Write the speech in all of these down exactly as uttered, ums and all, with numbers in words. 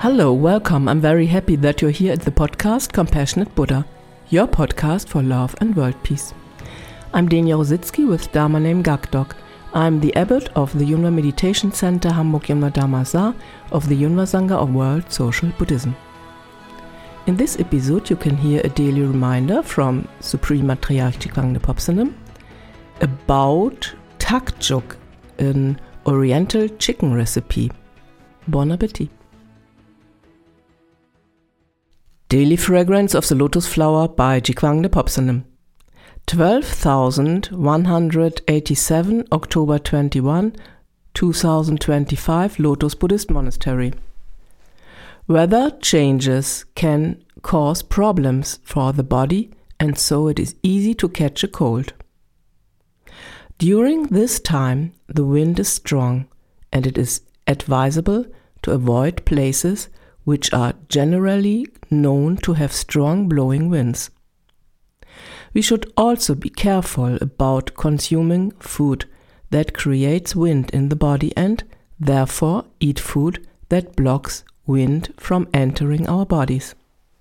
Hello, welcome. I'm very happy that you're here at the podcast Compassionate Buddha, your podcast for love and world peace. I'm Denia Rositzky with Dharma name Gakdok. I'm the abbot of the Yunwa Meditation Center Hamburg Yunwa Dharma Sa of the Yunwa Sangha of World Social Buddhism. In this episode you can hear a daily reminder from Supreme Matriarch Jigwangde Phopsanem about Takjuk, an Oriental chicken recipe. Bon appetit! Daily Fragrance of the Lotus Flower by Jigwangde Phopsanem. twelve thousand one hundred eighty-seven, October twenty-first, twenty twenty-five, Lotus Buddhist Monastery. Weather changes can cause problems for the body, and so it is easy to catch a cold. During this time, the wind is strong, and it is advisable to avoid places which are generally known to have strong blowing winds. We should also be careful about consuming food that creates wind in the body and, therefore, eat food that blocks wind from entering our bodies.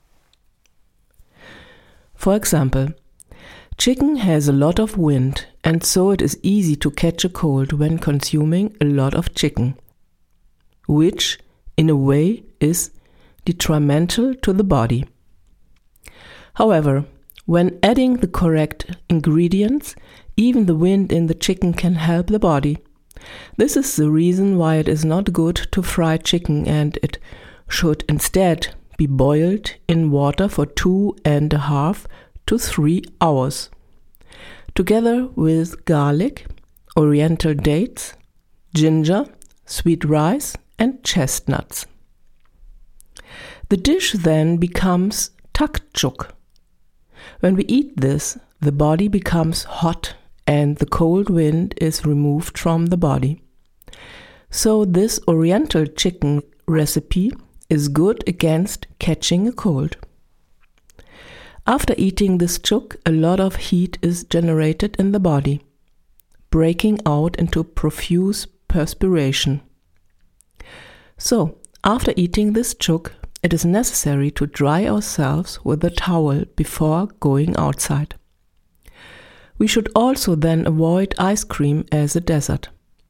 For example, chicken has a lot of wind, and so it is easy to catch a cold when consuming a lot of chicken, which, in a way, is detrimental to the body. However, when adding the correct ingredients, even the wind in the chicken can help the body. This is the reason why it is not good to fry chicken, and it should instead be boiled in water for two and a half to three hours, together with garlic, oriental dates, ginger, sweet rice, and chestnuts. The dish then becomes takjuk. When we eat this, the body becomes hot and the cold wind is removed from the body. So this Oriental chicken recipe is good against catching a cold. After eating this chuk, a lot of heat is generated in the body, breaking out into profuse perspiration. So, after eating this chuk, it is necessary to dry ourselves with a towel before going outside. We should also then avoid ice cream as a dessert.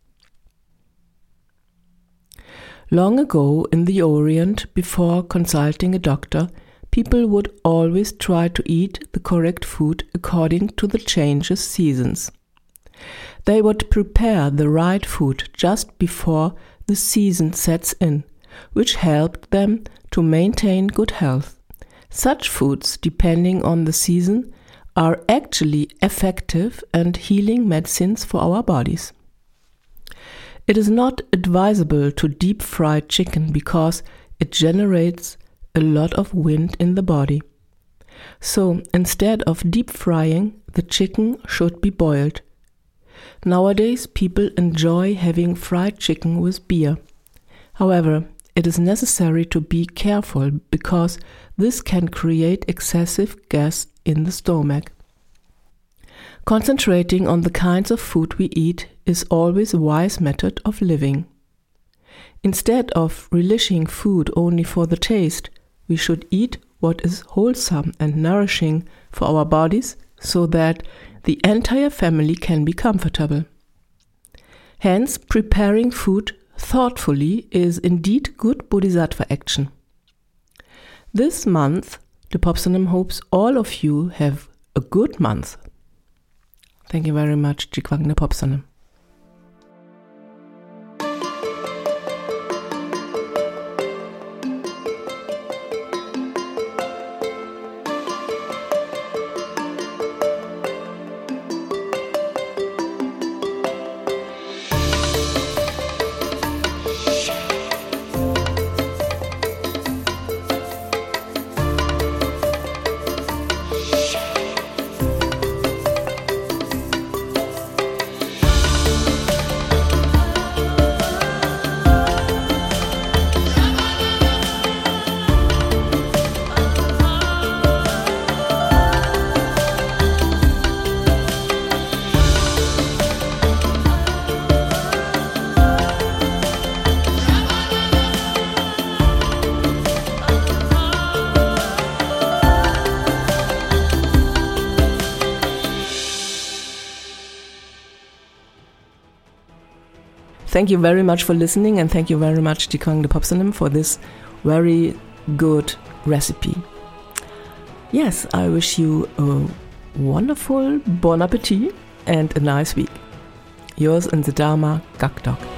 Long ago in the Orient, before consulting a doctor, people would always try to eat the correct food according to the changes seasons. They would prepare the right food just before the season sets in, which helped them to maintain good health. Such foods, depending on the season, are actually effective and healing medicines for our bodies. It is not advisable to deep fry chicken because it generates a lot of wind in the body. So instead of deep frying, the chicken should be boiled. Nowadays, people enjoy having fried chicken with beer. However, it is necessary to be careful because this can create excessive gas in the stomach. Concentrating on the kinds of food we eat is always a wise method of living. Instead of relishing food only for the taste, we should eat what is wholesome and nourishing for our bodies so that the entire family can be comfortable. Hence, preparing food thoughtfully is indeed good bodhisattva action. This month, the Phopsanem hopes all of you have a good month. Thank you very much, Jigwangde Phopsanem. thank you very much for listening, and thank you very much Jikang de Popsonym for this very good recipe. Yes, I wish you a wonderful bon appetit and a nice week. Yours in the Dharma, Gakdok.